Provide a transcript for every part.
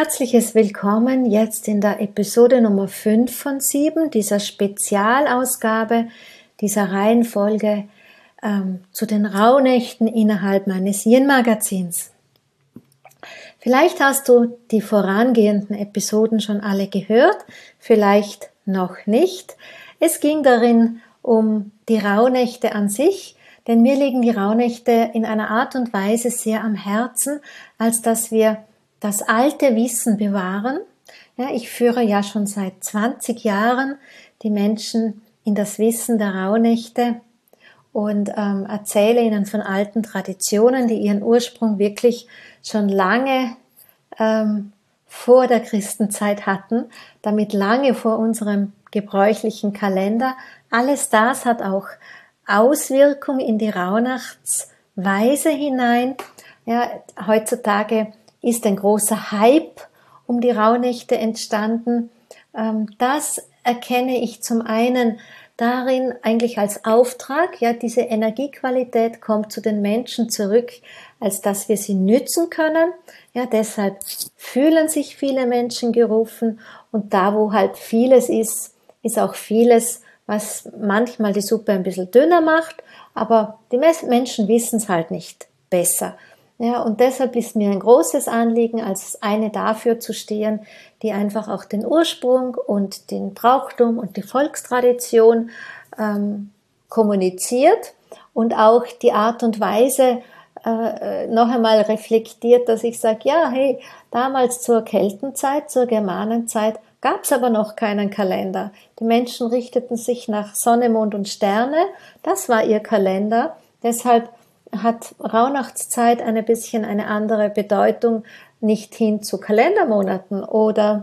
herzliches Willkommen jetzt in der Episode Nummer 5 von 7, dieser Spezialausgabe, dieser Reihenfolge zu den Rauhnächten innerhalb meines Yin-Magazins. Vielleicht hast du die vorangehenden Episoden schon alle gehört, vielleicht noch nicht. Es ging darin um die Rauhnächte an sich, denn mir liegen die Rauhnächte in einer Art und Weise sehr am Herzen, als dass wir das alte Wissen bewahren. Ja, ich führe ja schon seit 20 Jahren die Menschen in das Wissen der Rauhnächte und erzähle ihnen von alten Traditionen, die ihren Ursprung wirklich schon lange vor der Christenzeit hatten, damit lange vor unserem gebräuchlichen Kalender. Alles das hat auch Auswirkung in die Rauhnachtsweise hinein. Ja, heutzutage ist ein großer Hype um die Rauhnächte entstanden. Das erkenne ich zum einen darin eigentlich als Auftrag, ja, diese Energiequalität kommt zu den Menschen zurück, als dass wir sie nützen können. Ja, deshalb fühlen sich viele Menschen gerufen und da, wo halt vieles ist, ist auch vieles, was manchmal die Suppe ein bisschen dünner macht, aber die Menschen wissen es halt nicht besser. Ja, und deshalb ist mir ein großes Anliegen, als eine dafür zu stehen, die einfach auch den Ursprung und den Brauchtum und die Volkstradition kommuniziert und auch die Art und Weise noch einmal reflektiert, dass ich sage, ja, hey, damals zur Keltenzeit, zur Germanenzeit gab es aber noch keinen Kalender. Die Menschen richteten sich nach Sonne, Mond und Sterne, das war ihr Kalender, deshalb hat Rauhnachtszeit ein bisschen eine andere Bedeutung, nicht hin zu Kalendermonaten oder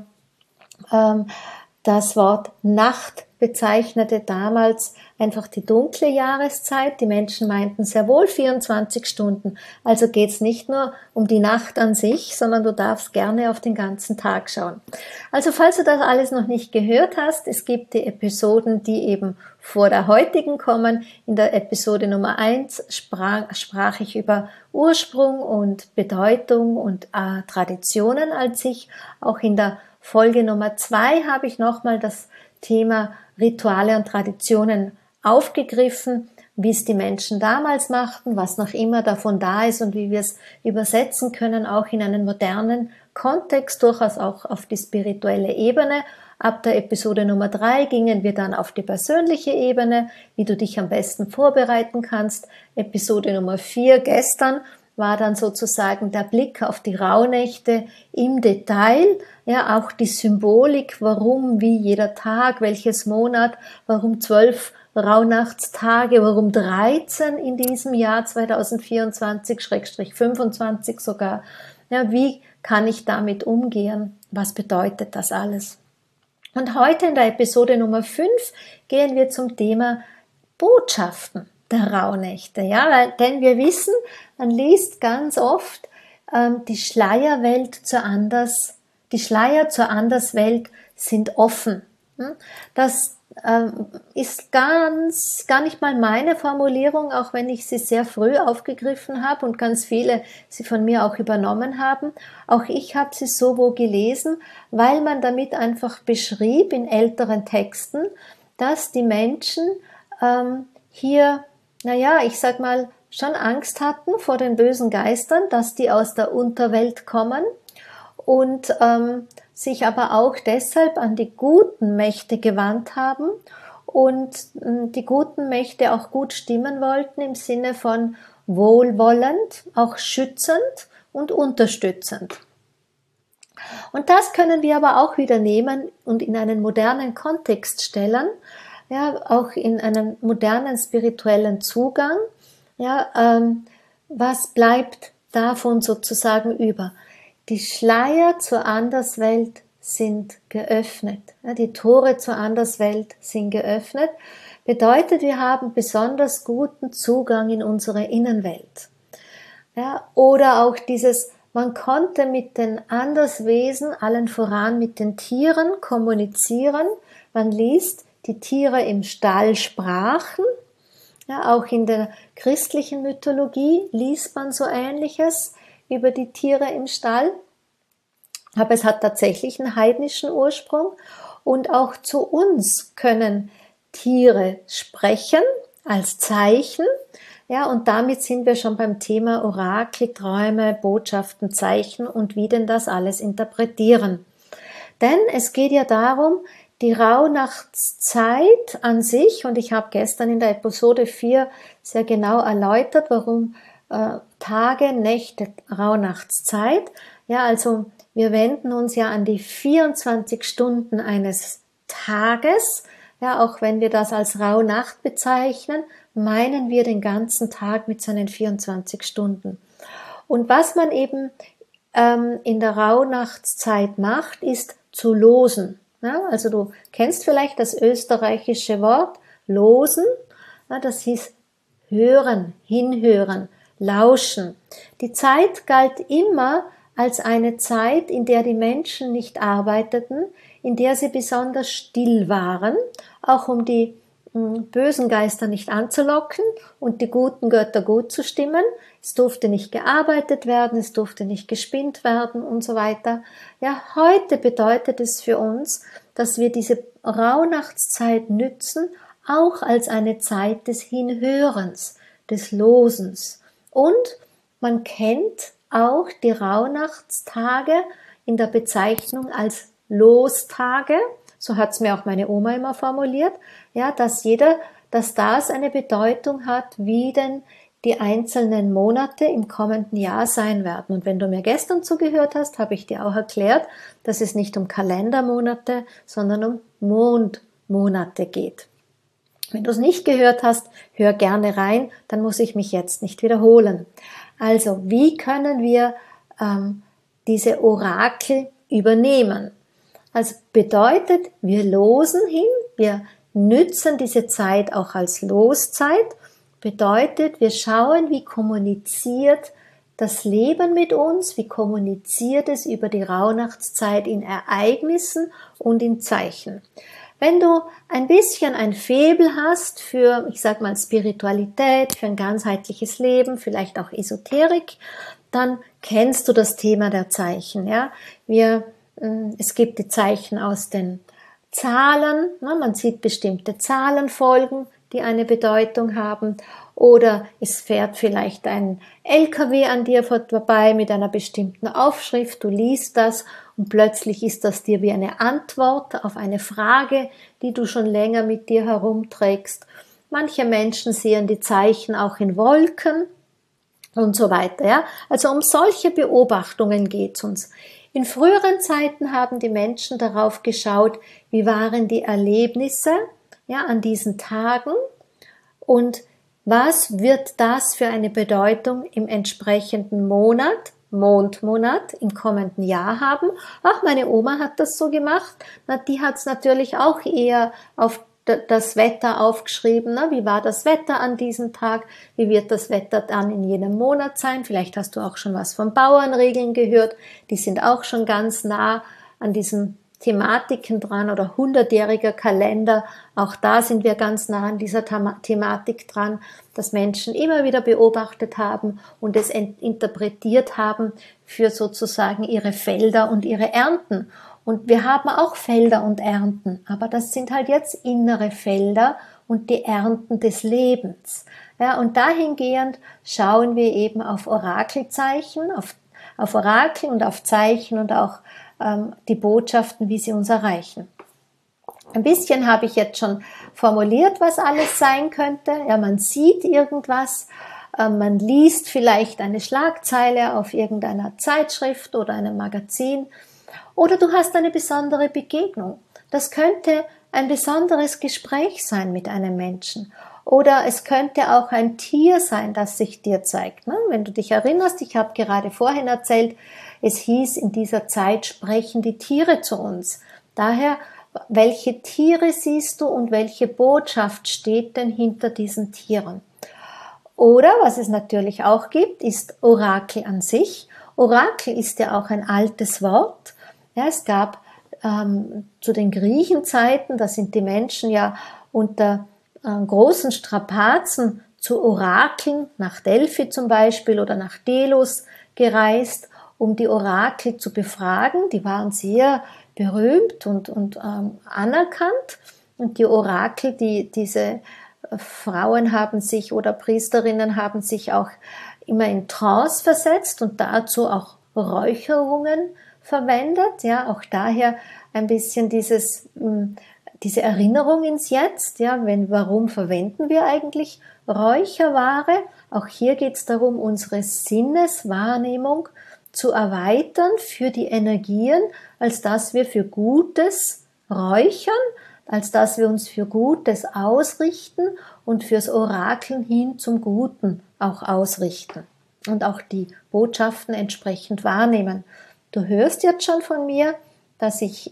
das Wort Nacht bezeichnete damals einfach die dunkle Jahreszeit. Die Menschen meinten sehr wohl 24 Stunden. Also geht's nicht nur um die Nacht an sich, sondern du darfst gerne auf den ganzen Tag schauen. Also falls du das alles noch nicht gehört hast, es gibt die Episoden, die eben vor der heutigen kommen. In der Episode Nummer 1 sprach ich über Ursprung und Bedeutung und Traditionen als sich. Auch in der Folge Nummer 2 habe ich nochmal das Thema Rituale und Traditionen aufgegriffen, wie es die Menschen damals machten, was noch immer davon da ist und wie wir es übersetzen können, auch in einen modernen Kontext, durchaus auch auf die spirituelle Ebene. Ab der Episode Nummer 3 gingen wir dann auf die persönliche Ebene, wie du dich am besten vorbereiten kannst. Episode Nummer 4 gestern war dann sozusagen der Blick auf die Rauhnächte im Detail, ja, auch die Symbolik, warum, wie jeder Tag, welches Monat, warum 12 Rauhnachtstage, warum 13 in diesem Jahr 2024/25 sogar, ja, wie kann ich damit umgehen, was bedeutet das alles? Und heute in der Episode Nummer 5 gehen wir zum Thema Botschaften der Rauhnächte, ja, denn wir wissen, man liest ganz oft, die Schleier zur Anderswelt sind offen. Das ist gar nicht mal meine Formulierung, auch wenn ich sie sehr früh aufgegriffen habe und ganz viele sie von mir auch übernommen haben. Auch ich habe sie so wo gelesen, weil man damit einfach beschrieb in älteren Texten, dass die Menschen hier, ich sag mal, schon Angst hatten vor den bösen Geistern, dass die aus der Unterwelt kommen und sich aber auch deshalb an die guten Mächte gewandt haben und die guten Mächte auch gut stimmen wollten im Sinne von wohlwollend, auch schützend und unterstützend. Und das können wir aber auch wieder nehmen und in einen modernen Kontext stellen, ja, auch in einen modernen spirituellen Zugang. Ja, was bleibt davon sozusagen über? Die Schleier zur Anderswelt sind geöffnet. Ja, die Tore zur Anderswelt sind geöffnet. Bedeutet, wir haben besonders guten Zugang in unsere Innenwelt. Ja, oder auch dieses, man konnte mit den Anderswesen, allen voran mit den Tieren, kommunizieren. Man liest, die Tiere im Stall sprachen. Ja, auch in der christlichen Mythologie liest man so Ähnliches über die Tiere im Stall. Aber es hat tatsächlich einen heidnischen Ursprung und auch zu uns können Tiere sprechen als Zeichen. Ja, und damit sind wir schon beim Thema Orakel, Träume, Botschaften, Zeichen und wie denn das alles interpretieren. Denn es geht ja darum, die Rauhnachtszeit an sich, und ich habe gestern in der Episode 4 sehr genau erläutert, warum Tage, Nächte, Rauhnachtszeit. Ja, also wir wenden uns ja an die 24 Stunden eines Tages. Ja, auch wenn wir das als Rauhnacht bezeichnen, meinen wir den ganzen Tag mit seinen 24 Stunden. Und was man eben in der Rauhnachtszeit macht, ist zu losen. Ja, also du kennst vielleicht das österreichische Wort losen. Ja, das hieß hören, hinhören, lauschen. Die Zeit galt immer als eine Zeit, in der die Menschen nicht arbeiteten, in der sie besonders still waren, auch um die bösen Geister nicht anzulocken und die guten Götter gut zu stimmen. Es durfte nicht gearbeitet werden, es durfte nicht gespinnt werden und so weiter. Ja, heute bedeutet es für uns, dass wir diese Rauhnachtszeit nützen, auch als eine Zeit des Hinhörens, des Losens. Und man kennt auch die Rauhnachtstage in der Bezeichnung als Lostage. So hat es mir auch meine Oma immer formuliert, ja, dass das eine Bedeutung hat, wie denn die einzelnen Monate im kommenden Jahr sein werden. Und wenn du mir gestern zugehört hast, habe ich dir auch erklärt, dass es nicht um Kalendermonate, sondern um Mondmonate geht. Wenn du es nicht gehört hast, hör gerne rein, dann muss ich mich jetzt nicht wiederholen. Also, wie können wir diese Orakel übernehmen? Also bedeutet, wir losen hin, wir nützen diese Zeit auch als Loszeit, bedeutet, wir schauen, wie kommuniziert das Leben mit uns, wie kommuniziert es über die Rauhnachtszeit in Ereignissen und in Zeichen. Wenn du ein bisschen ein Faible hast für, ich sag mal, Spiritualität, für ein ganzheitliches Leben, vielleicht auch Esoterik, dann kennst du das Thema der Zeichen, ja. Es gibt die Zeichen aus den Zahlen, man sieht bestimmte Zahlenfolgen, die eine Bedeutung haben, oder es fährt vielleicht ein LKW an dir vorbei mit einer bestimmten Aufschrift, du liest das und plötzlich ist das dir wie eine Antwort auf eine Frage, die du schon länger mit dir herumträgst. Manche Menschen sehen die Zeichen auch in Wolken und so weiter. Ja? Also um solche Beobachtungen geht es uns. In früheren Zeiten haben die Menschen darauf geschaut, wie waren die Erlebnisse, ja, an diesen Tagen und was wird das für eine Bedeutung im entsprechenden Monat, Mondmonat im kommenden Jahr haben. Ach, meine Oma hat das so gemacht. Na, die hat es natürlich auch eher auf das Wetter aufgeschrieben. Wie war das Wetter an diesem Tag? Wie wird das Wetter dann in jenem Monat sein? Vielleicht hast du auch schon was von Bauernregeln gehört. Die sind auch schon ganz nah an diesen Thematiken dran oder 100-jähriger Kalender. Auch da sind wir ganz nah an dieser Thematik dran, dass Menschen immer wieder beobachtet haben und es interpretiert haben für sozusagen ihre Felder und ihre Ernten. Und wir haben auch Felder und Ernten, aber das sind halt jetzt innere Felder und die Ernten des Lebens. Ja, und dahingehend schauen wir eben auf Orakelzeichen, auf Orakel und auf Zeichen und auch die Botschaften, wie sie uns erreichen. Ein bisschen habe ich jetzt schon formuliert, was alles sein könnte. Ja, man sieht irgendwas, man liest vielleicht eine Schlagzeile auf irgendeiner Zeitschrift oder einem Magazin. Oder du hast eine besondere Begegnung. Das könnte ein besonderes Gespräch sein mit einem Menschen. Oder es könnte auch ein Tier sein, das sich dir zeigt. Wenn du dich erinnerst, ich habe gerade vorhin erzählt, es hieß, in dieser Zeit sprechen die Tiere zu uns. Daher, welche Tiere siehst du und welche Botschaft steht denn hinter diesen Tieren? Oder, was es natürlich auch gibt, ist Orakel an sich. Orakel ist ja auch ein altes Wort. Ja, es gab zu den Griechenzeiten, da sind die Menschen ja unter großen Strapazen zu Orakeln, nach Delphi zum Beispiel oder nach Delos gereist, um die Orakel zu befragen. Die waren sehr berühmt und anerkannt. Und die Orakel, diese Frauen haben sich oder Priesterinnen haben sich auch immer in Trance versetzt und dazu auch Räucherungen verwendet. Ja, auch daher ein bisschen diese Erinnerung ins Jetzt. Ja, warum verwenden wir eigentlich Räucherware? Auch hier geht es darum, unsere Sinneswahrnehmung zu erweitern für die Energien, als dass wir für Gutes räuchern, als dass wir uns für Gutes ausrichten und fürs Orakeln hin zum Guten auch ausrichten und auch die Botschaften entsprechend wahrnehmen. Du hörst jetzt schon von mir, dass ich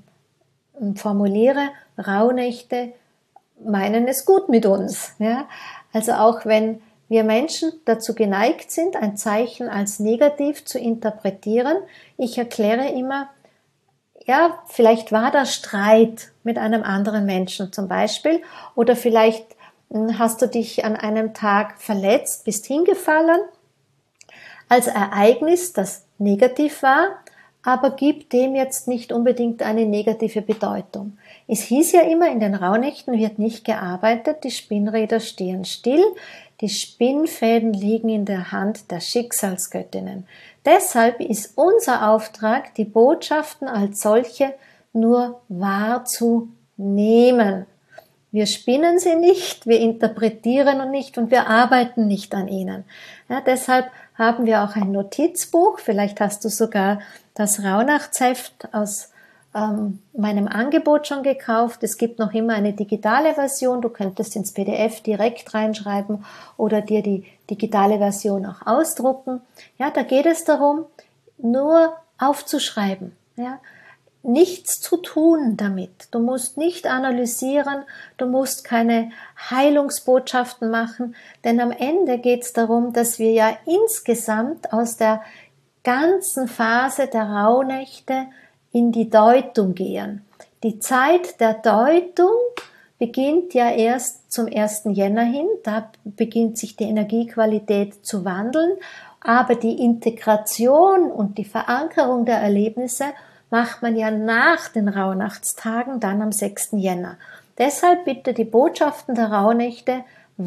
formuliere, Rauhnächte meinen es gut mit uns. Ja? Also auch wenn wir Menschen dazu geneigt sind, ein Zeichen als negativ zu interpretieren, ich erkläre immer, ja, vielleicht war da Streit mit einem anderen Menschen zum Beispiel, oder vielleicht hast du dich an einem Tag verletzt, bist hingefallen, als Ereignis, das negativ war, aber gibt dem jetzt nicht unbedingt eine negative Bedeutung. Es hieß ja immer, in den Rauhnächten wird nicht gearbeitet, die Spinnräder stehen still, die Spinnfäden liegen in der Hand der Schicksalsgöttinnen. Deshalb ist unser Auftrag, die Botschaften als solche nur wahrzunehmen. Wir spinnen sie nicht, wir interpretieren nicht und wir arbeiten nicht an ihnen. Ja, deshalb haben wir auch ein Notizbuch. Vielleicht hast du sogar das Rauhnachtsheft aus meinem Angebot schon gekauft. Es gibt noch immer eine digitale Version. Du könntest ins PDF direkt reinschreiben oder dir die digitale Version auch ausdrucken. Ja, da geht es darum, nur aufzuschreiben. Ja, nichts zu tun damit. Du musst nicht analysieren, du musst keine Heilungsbotschaften machen, denn am Ende geht es darum, dass wir ja insgesamt aus der ganzen Phase der Rauhnächte in die Deutung gehen. Die Zeit der Deutung beginnt ja erst zum 1. Jänner hin, da beginnt sich die Energiequalität zu wandeln, aber die Integration und die Verankerung der Erlebnisse macht man ja nach den Rauhnachtstagen, dann am 6. Jänner. Deshalb bitte die Botschaften der Rauhnächte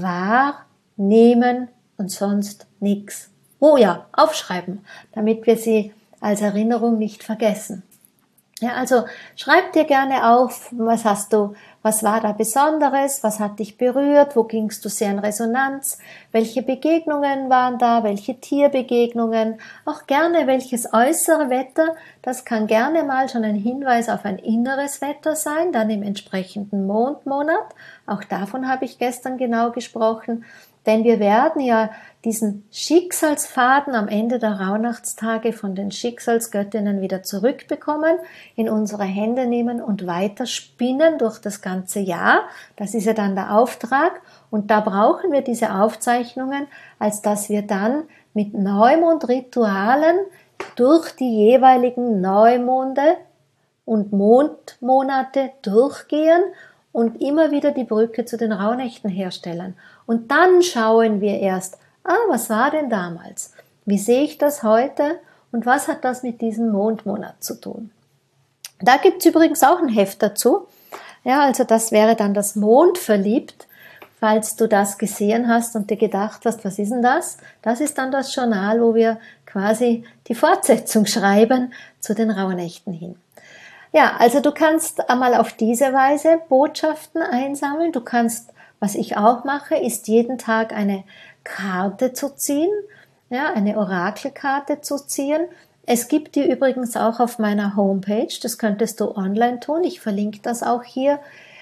wahrnehmen und sonst nichts. Oh ja, aufschreiben, damit wir sie als Erinnerung nicht vergessen. Ja, also schreib dir gerne auf, was war da Besonderes, was hat dich berührt, wo gingst du sehr in Resonanz, welche Begegnungen waren da, welche Tierbegegnungen, auch gerne welches äußere Wetter, das kann gerne mal schon ein Hinweis auf ein inneres Wetter sein, dann im entsprechenden Mondmonat, auch davon habe ich gestern genau gesprochen, denn wir werden ja diesen Schicksalsfaden am Ende der Rauhnachtstage von den Schicksalsgöttinnen wieder zurückbekommen, in unsere Hände nehmen und weiter spinnen durch das ganze Jahr. Das ist ja dann der Auftrag und da brauchen wir diese Aufzeichnungen, als dass wir dann mit Neumondritualen durch die jeweiligen Neumonde und Mondmonate durchgehen und immer wieder die Brücke zu den Rauhnächten herstellen. Und dann schauen wir erst, was war denn damals? Wie sehe ich das heute? Und was hat das mit diesem Mondmonat zu tun? Da gibt's übrigens auch ein Heft dazu. Ja, also das wäre dann das Mondverliebt, falls du das gesehen hast und dir gedacht hast, was ist denn das? Das ist dann das Journal, wo wir quasi die Fortsetzung schreiben zu den Rauhnächten hin. Ja, also du kannst einmal auf diese Weise Botschaften einsammeln. Du kannst, was ich auch mache, ist jeden Tag eine Karte zu ziehen, ja, eine Orakelkarte zu ziehen. Es gibt die übrigens auch auf meiner Homepage, das könntest du online tun. Ich verlinke das auch hier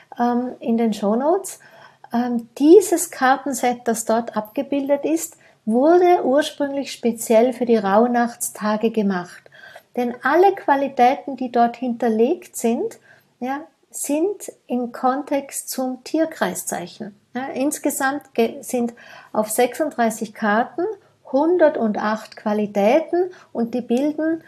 in den Shownotes. Dieses Kartenset, das dort abgebildet ist, wurde ursprünglich speziell für die Rauhnachtstage gemacht. Denn alle Qualitäten, die dort hinterlegt sind, ja, sind im Kontext zum Tierkreiszeichen. Ja, insgesamt sind auf 36 Karten 108 Qualitäten und die bilden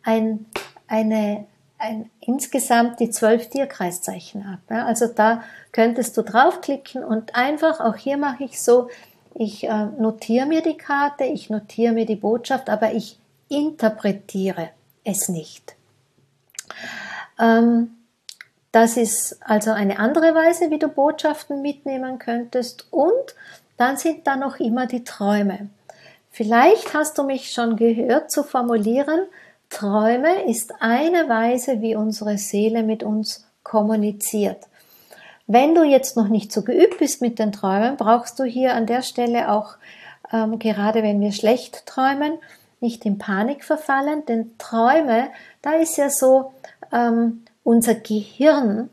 insgesamt die 12 Tierkreiszeichen ab. Ja, also da könntest du draufklicken und einfach, auch hier mache ich so, ich notiere mir die Karte, ich notiere mir die Botschaft, aber ich interpretiere es nicht. Das ist also eine andere Weise, wie du Botschaften mitnehmen könntest. Und dann sind da noch immer die Träume. Vielleicht hast du mich schon gehört zu formulieren, Träume ist eine Weise, wie unsere Seele mit uns kommuniziert. Wenn du jetzt noch nicht so geübt bist mit den Träumen, brauchst du hier an der Stelle auch, gerade wenn wir schlecht träumen, nicht in Panik verfallen, denn Träume, da ist ja so, unser Gehirn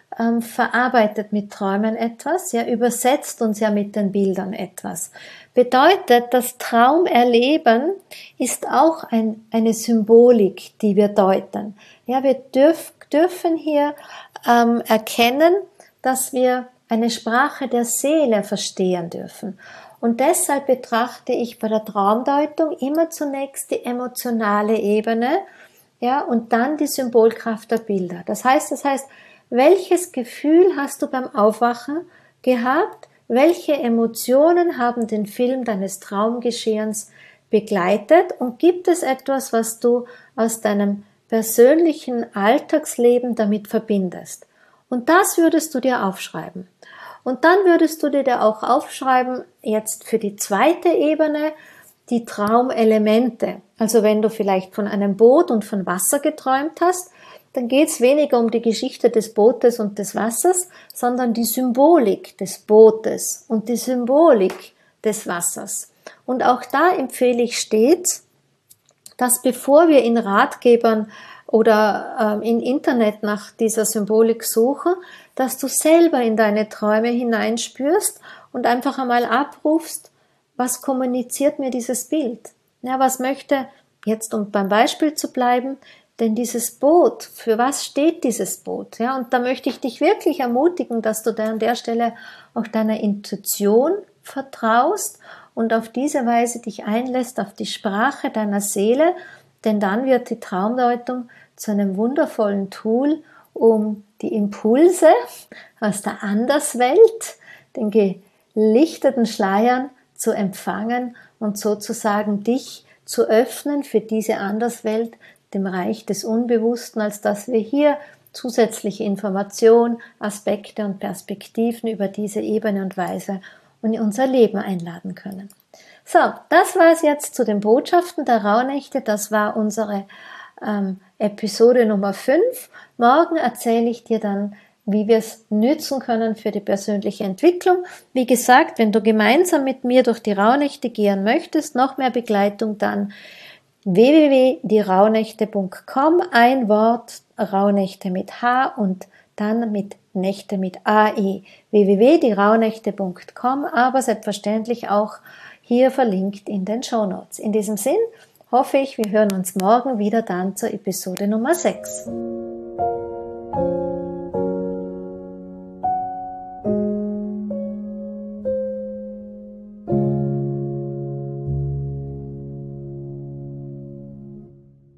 verarbeitet mit Träumen etwas, ja, übersetzt uns ja mit den Bildern etwas. Bedeutet, das Traumerleben ist auch eine Symbolik, die wir deuten. Ja, wir dürfen hier erkennen, dass wir eine Sprache der Seele verstehen dürfen. Und deshalb betrachte ich bei der Traumdeutung immer zunächst die emotionale Ebene, ja, und dann die Symbolkraft der Bilder. Das heißt, welches Gefühl hast du beim Aufwachen gehabt? Welche Emotionen haben den Film deines Traumgeschehens begleitet? Und gibt es etwas, was du aus deinem persönlichen Alltagsleben damit verbindest? Und das würdest du dir aufschreiben. Und dann würdest du dir auch aufschreiben, jetzt für die zweite Ebene, die Traumelemente. Also wenn du vielleicht von einem Boot und von Wasser geträumt hast, dann geht es weniger um die Geschichte des Bootes und des Wassers, sondern die Symbolik des Bootes und die Symbolik des Wassers. Und auch da empfehle ich stets, dass bevor wir in Ratgebern oder im Internet nach dieser Symbolik suchen, dass du selber in deine Träume hineinspürst und einfach einmal abrufst, was kommuniziert mir dieses Bild? Ja, was möchte, jetzt um beim Beispiel zu bleiben, denn dieses Boot, für was steht dieses Boot? Ja, und da möchte ich dich wirklich ermutigen, dass du da an der Stelle auch deiner Intuition vertraust und auf diese Weise dich einlässt auf die Sprache deiner Seele, denn dann wird die Traumdeutung zu einem wundervollen Tool, um die Impulse aus der Anderswelt, den gelichteten Schleiern zu empfangen und sozusagen dich zu öffnen für diese Anderswelt, dem Reich des Unbewussten, als dass wir hier zusätzliche Informationen, Aspekte und Perspektiven über diese Ebene und Weise in unser Leben einladen können. So, das war es jetzt zu den Botschaften der Rauhnächte. Das war unsere Episode Nummer 5. Morgen erzähle ich dir dann, wie wir es nützen können für die persönliche Entwicklung. Wie gesagt, wenn du gemeinsam mit mir durch die Rauhnächte gehen möchtest, noch mehr Begleitung, dann www.dierauhnächte.com, ein Wort, Rauhnächte mit H und dann mit Nächte mit AE. www.dierauhnächte.com, aber selbstverständlich auch hier verlinkt in den Shownotes. In diesem Sinn hoffe ich, wir hören uns morgen wieder dann zur Episode Nummer 6.